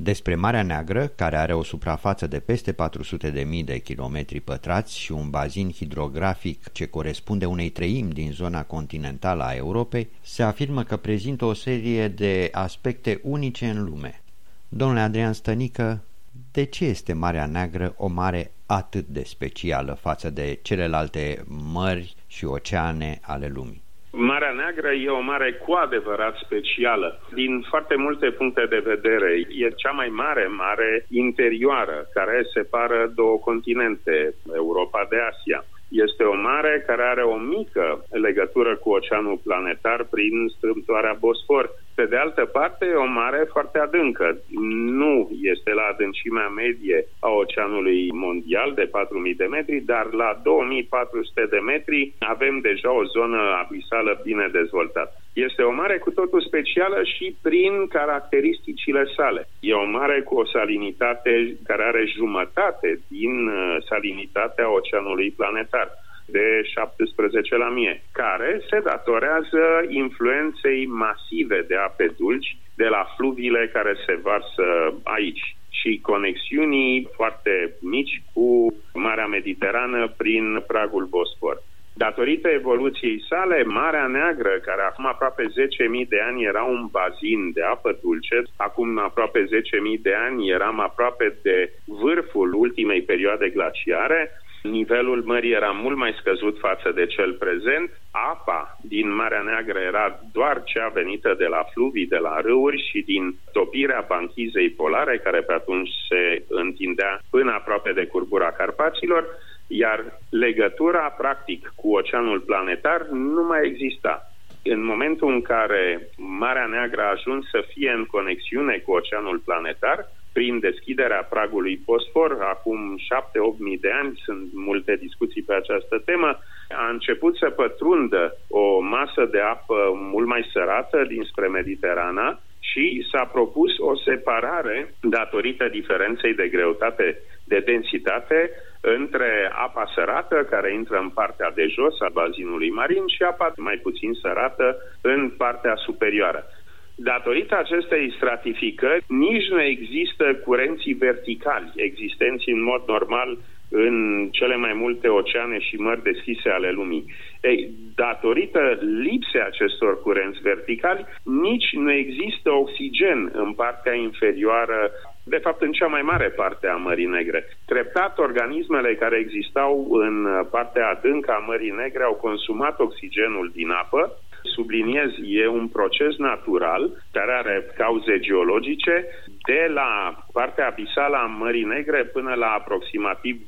Despre Marea Neagră, care are o suprafață de peste 400.000 de kilometri pătrați și un bazin hidrografic ce corespunde unei treimi din zona continentală a Europei, se afirmă că prezintă o serie de aspecte unice în lume. Domnule Adrian Stănică, de ce este Marea Neagră o mare atât de specială față de celelalte mări și oceane ale lumii? Marea Neagră e o mare cu adevărat specială. Din foarte multe puncte de vedere, e cea mai mare interioară care separă două continente, Europa de Asia. Este o mare care are o mică legătură cu oceanul planetar prin strâmtoarea Bosfor. Pe de altă parte, o mare foarte adâncă. Nu este la adâncimea medie a oceanului mondial de 4.000 de metri, dar la 2.400 de metri avem deja o zonă abisală bine dezvoltată. Este o mare cu totul specială și prin caracteristicile sale. E o mare cu o salinitate care are jumătate din salinitatea oceanului planetar, de 17 la 1000, care se datorează influenței masive de ape dulci de la fluviile care se varsă aici și conexiunii foarte mici cu Marea Mediterană prin pragul Bosfor. Datorită evoluției sale, Marea Neagră, care acum aproape 10.000 de ani era un bazin de apă dulce, acum aproape 10.000 de ani eram aproape de vârful ultimei perioade glaciare, nivelul mării era mult mai scăzut față de cel prezent, apa din Marea Neagră era doar cea venită de la fluvii, de la râuri și din topirea banchizei polare, care pe atunci se întindea până aproape de curbura Carpaților, iar legătura, practic, cu oceanul planetar nu mai exista. În momentul în care Marea Neagră a ajuns să fie în conexiune cu oceanul planetar, prin deschiderea pragului Bosfor, acum 7-8.000 de ani, sunt multe discuții pe această temă, a început să pătrundă o masă de apă mult mai sărată dinspre Mediterana și s-a propus o separare, datorită diferenței de greutate, de densitate, între apa sărată, care intră în partea de jos a bazinului marin, și apa mai puțin sărată în partea superioară. Datorită acestei stratificări, nici nu există curenții verticali existenți în mod normal în cele mai multe oceane și mări deschise ale lumii. Ei, datorită lipsei acestor curenți verticali, nici nu există oxigen în partea inferioară, de fapt în cea mai mare parte a Mării Negre. Treptat, organismele care existau în partea adâncă a Mării Negre au consumat oxigenul din apă. Subliniez, e un proces natural care are cauze geologice. De la partea abisală a Mării Negre până la aproximativ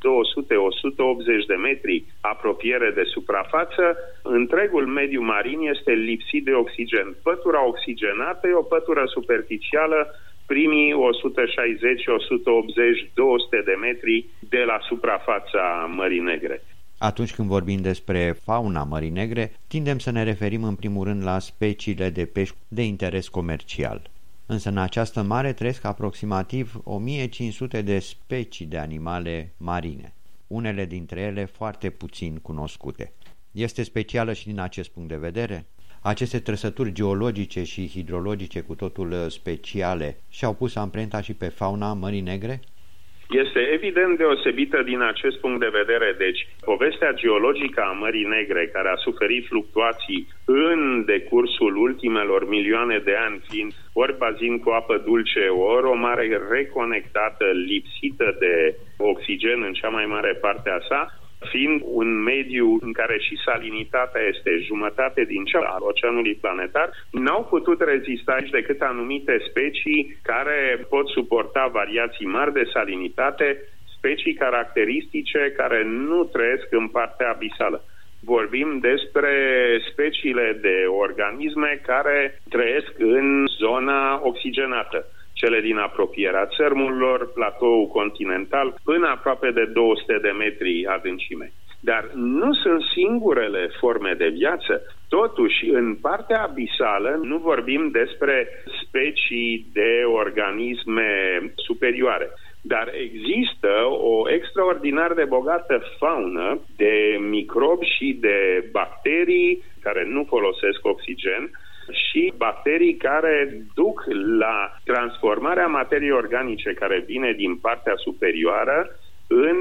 200-180 de metri apropiere de suprafață, întregul mediu marin este lipsit de oxigen. Pătura oxigenată e o pătură superficială primii 160, 180, 200 de metri de la suprafața Mării Negre. Atunci când vorbim despre fauna Mării Negre, tindem să ne referim în primul rând la speciile de pești de interes comercial. Însă în această mare trăiesc aproximativ 1500 de specii de animale marine, unele dintre ele foarte puțin cunoscute. Este specială și din acest punct de vedere? Aceste trăsături geologice și hidrologice cu totul speciale și-au pus amprenta și pe fauna Mării Negre? Este evident deosebită din acest punct de vedere. Deci, povestea geologică a Mării Negre, care a suferit fluctuații în decursul ultimelor milioane de ani, fiind ori bazin cu apă dulce, ori o mare reconectată, lipsită de oxigen în cea mai mare parte a sa, fiind un mediu în care și salinitatea este jumătate din cea al oceanului planetar, n-au putut rezista aici decât anumite specii care pot suporta variații mari de salinitate, specii caracteristice care nu trăiesc în partea abisală. Vorbim despre speciile de organisme care trăiesc în zona oxigenată, cele din apropierea țărmurilor, platoul continental, până aproape de 200 de metri adâncime. Dar nu sunt singurele forme de viață. Totuși, în partea abisală nu vorbim despre specii de organisme superioare. Dar există o extraordinar de bogată faună de microbi și de bacterii care nu folosesc oxigen, și bacterii care duc la transformarea materiei organice care vine din partea superioară în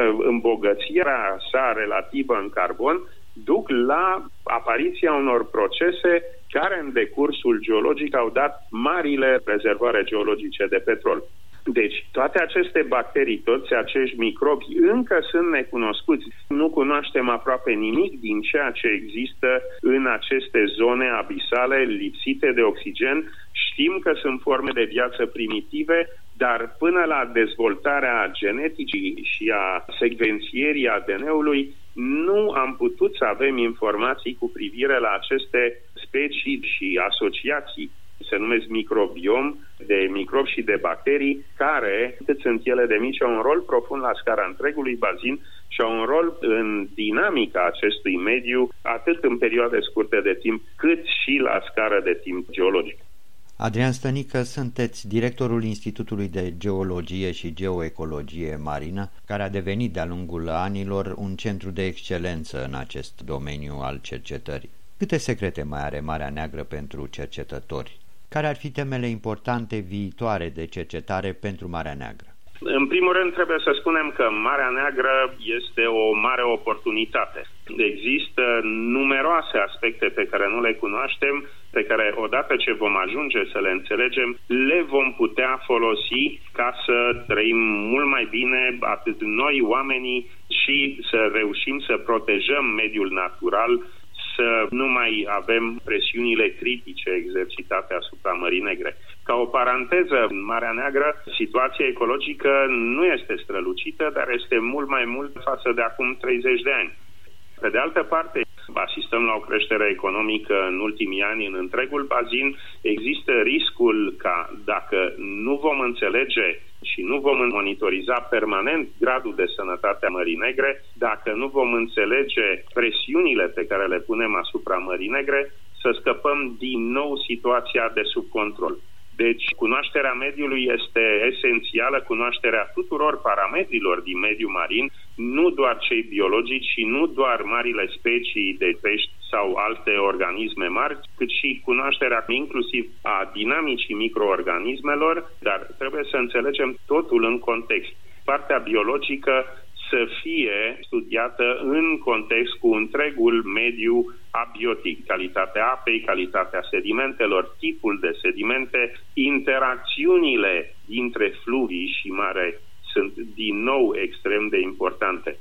îmbogățirea sa relativă în carbon, duc la apariția unor procese care în decursul geologic au dat marile rezervoare geologice de petrol. Deci, toate aceste bacterii, toți acești microbi încă sunt necunoscuți. Nu cunoaștem aproape nimic din ceea ce există în aceste zone abisale lipsite de oxigen. Știm că sunt forme de viață primitive, dar până la dezvoltarea geneticii și a secvențierii ADN-ului, nu am putut să avem informații cu privire la aceste specii și asociații. Se numesc microbiom, de microbi și de bacterii, care, cât sunt ele de mici, au un rol profund la scara întregului bazin și au un rol în dinamica acestui mediu, atât în perioade scurte de timp, cât și la scară de timp geologic. Adrian Stănică, sunteți directorul Institutului de Geologie și Geoecologie Marină, care a devenit de-a lungul anilor un centru de excelență în acest domeniu al cercetării. Câte secrete mai are Marea Neagră pentru cercetători? Care ar fi temele importante viitoare de cercetare pentru Marea Neagră? În primul rând trebuie să spunem că Marea Neagră este o mare oportunitate. Există numeroase aspecte pe care nu le cunoaștem, pe care odată ce vom ajunge să le înțelegem, le vom putea folosi ca să trăim mult mai bine atât noi, oamenii, și să reușim să protejăm mediul natural, să nu mai avem presiunile critice exercitate asupra Mării Negre. Ca o paranteză, în Marea Neagră, situația ecologică nu este strălucită, dar este mult mai mult față de acum 30 de ani. Pe de altă parte, asistăm la o creștere economică în ultimii ani în întregul bazin. Există riscul ca, dacă nu vom înțelege și nu vom monitoriza permanent gradul de sănătate a Mării Negre, dacă nu vom înțelege presiunile pe care le punem asupra Mării Negre, să scăpăm din nou situația de sub control. Deci, cunoașterea mediului este esențială, cunoașterea tuturor parametrilor din mediul marin, nu doar cei biologici și nu doar marile specii de pești sau alte organisme mari, cât și cunoașterea inclusiv a dinamicii microorganismelor, dar trebuie să înțelegem totul în context. Partea biologică să fie studiată în context cu întregul mediu abiotic, calitatea apei, calitatea sedimentelor, tipul de sedimente, interacțiunile dintre fluvii și mare sunt din nou extrem de importante.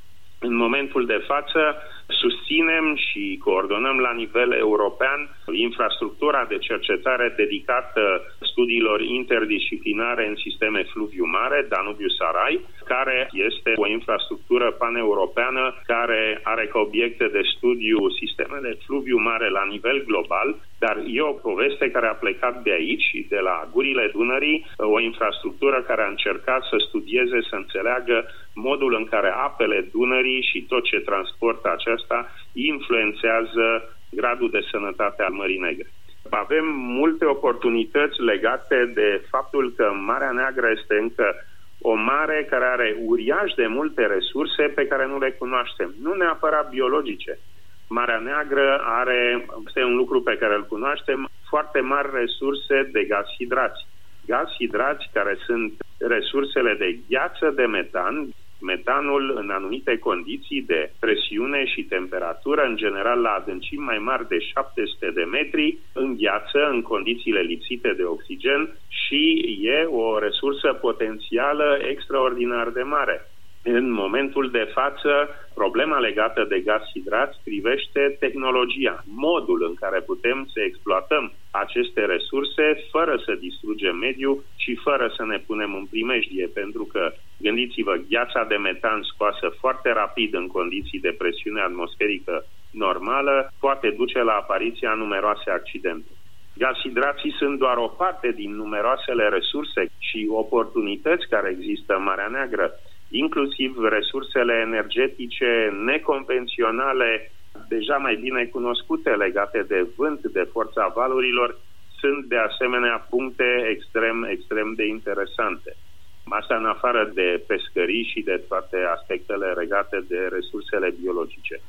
În momentul de față susținem și coordonăm la nivel european infrastructura de cercetare dedicată studiilor interdisciplinare în sisteme fluviu-mare, Danubiu-Sarai, care este o infrastructură paneuropeană care are ca obiecte de studiu sistemele fluviu-mare la nivel global, dar e o poveste care a plecat de aici, de la gurile Dunării, o infrastructură care a încercat să studieze, să înțeleagă modul în care apele Dunării și tot ce transportă aceasta influențează gradul de sănătate al Mării Negre. Avem multe oportunități legate de faptul că Marea Neagră este încă o mare care are uriaș de multe resurse pe care nu le cunoaștem, nu neapărat biologice. Marea Neagră este un lucru pe care îl cunoaștem, foarte mari resurse de gazi hidrați. Gazi hidrați care sunt resursele de gheață de metan. Metanul, în anumite condiții de presiune și temperatură, în general la adâncimi mai mari de 700 de metri, îngheață în condițiile lipsite de oxigen și e o resursă potențială extraordinar de mare. În momentul de față, problema legată de gazi hidrați privește tehnologia, modul în care putem să exploatăm aceste resurse fără să distrugem mediul și fără să ne punem în primejdie, pentru că, gândiți-vă, gheața de metan scoasă foarte rapid în condiții de presiune atmosferică normală poate duce la apariția numeroase accidente. Gazihidrații sunt doar o parte din numeroasele resurse și oportunități care există în Marea Neagră, inclusiv resursele energetice neconvenționale, deja mai bine cunoscute, legate de vânt, de forța valurilor, sunt de asemenea puncte extrem de interesante. Asta în afară de pescării și de toate aspectele legate de resursele biologice.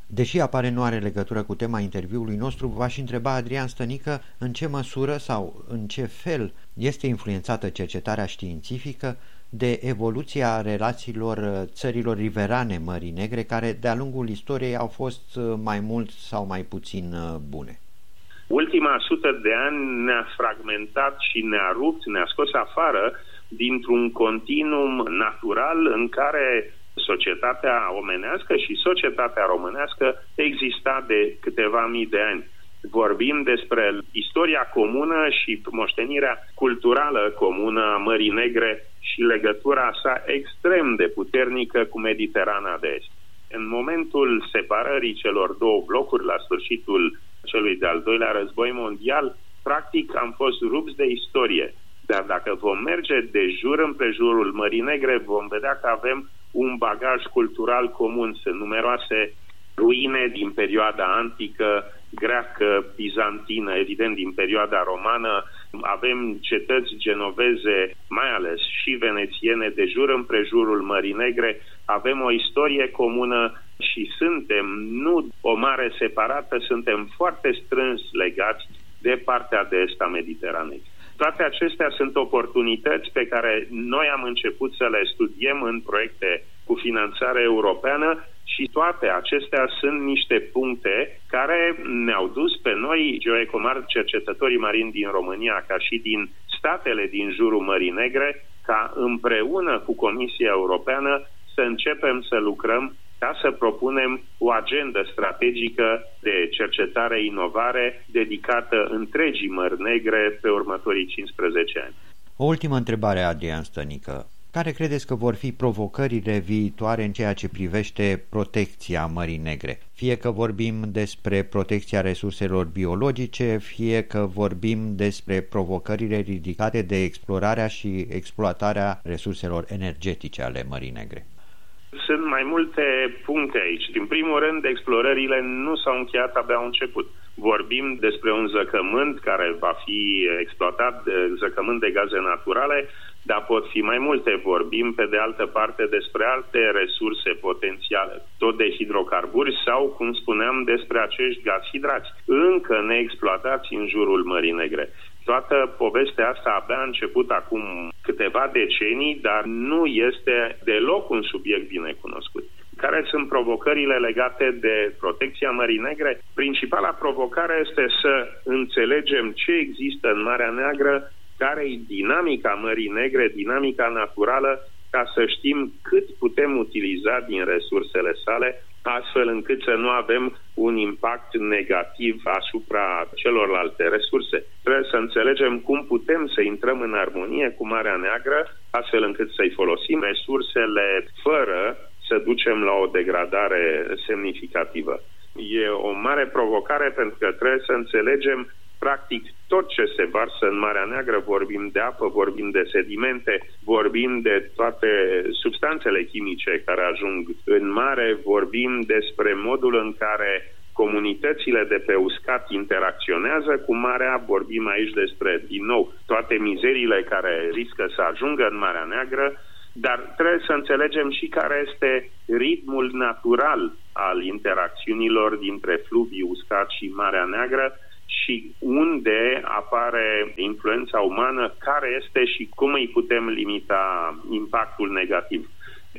Deși apare nu are legătură cu tema interviului nostru, v-aș întreba, Adrian Stănică, în ce măsură sau în ce fel este influențată cercetarea științifică de evoluția relațiilor țărilor riverane Mării Negre, care de-a lungul istoriei au fost mai mult sau mai puțin bune. Ultima 100 de ani ne-a fragmentat și ne-a rupt, ne-a scos afară dintr-un continuum natural în care societatea omenească și societatea românească exista de câteva mii de ani. Vorbim despre istoria comună și moștenirea culturală comună a Mării Negre și legătura sa extrem de puternică cu Mediterana de Est. În momentul separării celor două blocuri, la sfârșitul celui de-al doilea război mondial, practic am fost rupți de istorie. Dar dacă vom merge de jur împrejurul Mării Negre, vom vedea că avem un bagaj cultural comun. Sunt numeroase ruine din perioada antică, greacă, bizantină, evident din perioada romană. Avem cetăți genoveze, mai ales și venețiene, de jur împrejurul Mării Negre. Avem o istorie comună și suntem, nu o mare separată, suntem foarte strâns legați de partea de est a Mediteranei. Toate acestea sunt oportunități pe care noi am început să le studiem în proiecte cu finanțare europeană și toate acestea sunt niște puncte care ne-au dus pe noi, geoecomar, cercetătorii marini din România, ca și din statele din jurul Mării Negre, ca împreună cu Comisia Europeană să începem să lucrăm ca să propunem o agendă strategică de cercetare-inovare dedicată întregii Mări Negre pe următorii 15 ani. O ultimă întrebare, Adrian Stănică. Care credeți că vor fi provocările viitoare în ceea ce privește protecția Mării Negre? Fie că vorbim despre protecția resurselor biologice, fie că vorbim despre provocările ridicate de explorarea și exploatarea resurselor energetice ale Mării Negre. Sunt mai multe puncte aici. Din primul rând, explorările nu s-au încheiat, abia au început. Vorbim despre un zăcământ care va fi exploatat, zăcământ de gaze naturale, dar pot fi mai multe. Vorbim, pe de altă parte, despre alte resurse potențiale, tot de hidrocarburi sau, cum spuneam, despre acești gazi hidrați, încă neexploatați în jurul Mării Negre. Toată povestea asta abia a început acum câteva decenii, dar nu este deloc un subiect bine cunoscut. Care sunt provocările legate de protecția Mării Negre? Principala provocare este să înțelegem ce există în Marea Neagră, care e dinamica Mării Negre, dinamica naturală, ca să știm cât putem utiliza din resursele sale, astfel încât să nu avem un impact negativ asupra celorlalte resurse. Trebuie să înțelegem cum putem să intrăm în armonie cu Marea Neagră, astfel încât să-i folosim resursele fără să ducem la o degradare semnificativă. E o mare provocare pentru că trebuie să înțelegem practic tot ce se varsă în Marea Neagră. Vorbim de apă, vorbim de sedimente, vorbim de toate substanțele chimice care ajung în mare, vorbim despre modul în care comunitățile de pe uscat interacționează cu marea, vorbim aici despre, din nou, toate mizeriile care riscă să ajungă în Marea Neagră, dar trebuie să înțelegem și care este ritmul natural al interacțiunilor dintre fluviul uscat și Marea Neagră și unde apare influența umană, care este și cum îi putem limita impactul negativ.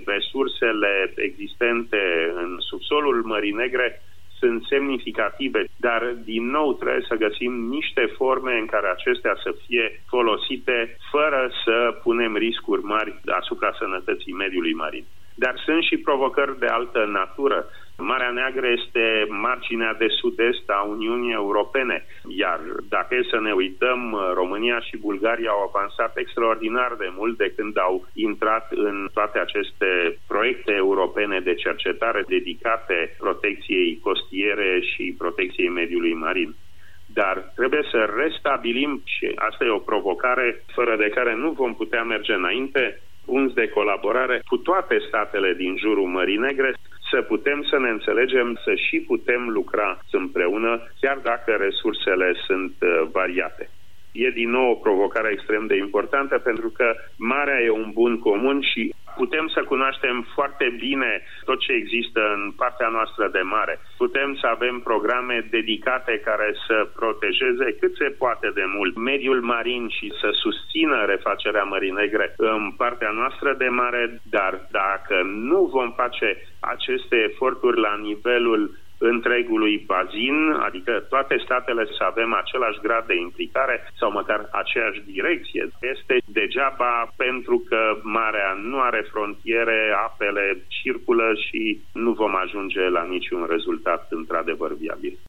Resursele existente în subsolul Mării Negre sunt semnificative, dar din nou trebuie să găsim niște forme în care acestea să fie folosite fără să punem riscuri mari asupra sănătății mediului marin. Dar sunt și provocări de altă natură. Marea Neagră este marginea de sud-est a Uniunii Europene, iar dacă e să ne uităm, România și Bulgaria au avansat extraordinar de mult de când au intrat în toate aceste proiecte europene de cercetare dedicate protecției costiere și protecției mediului marin. Dar trebuie să restabilim, și asta e o provocare fără de care nu vom putea merge înainte, punți de colaborare cu toate statele din jurul Mării Negre, să putem să ne înțelegem, să și putem lucra împreună, chiar dacă resursele sunt variate. E din nou o provocare extrem de importantă, pentru că marea e un bun comun și putem să cunoaștem foarte bine tot ce există în partea noastră de mare. Putem să avem programe dedicate care să protejeze cât se poate de mult mediul marin și să susțină refacerea Mării Negre în partea noastră de mare, dar dacă nu vom face aceste eforturi la nivelul întregului bazin, adică toate statele să avem același grad de implicare sau măcar aceeași direcție, este degeaba, pentru că marea nu are frontiere, apele circulă și nu vom ajunge la niciun rezultat într-adevăr viabil.